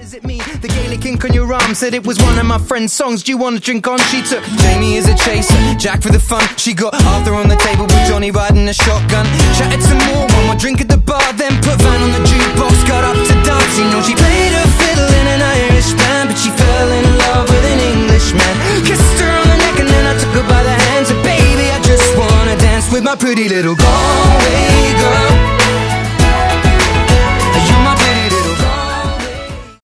is it me? The Gaelic ink on your arm said it was one of my friend's songs. Do you want to drink on? She took Jamie as a chaser, Jack for the fun. She got Arthur on the table with Johnny riding a shotgun. Chatted some more, one more drink at the bar, then put Van on the jukebox, got up to dance. You know she played her fiddle in an Irish band, but she fell in love with an Englishman. Kissed her on the neck and then I took her by the hands. And baby, I just wanna dance with my pretty little Galway girl.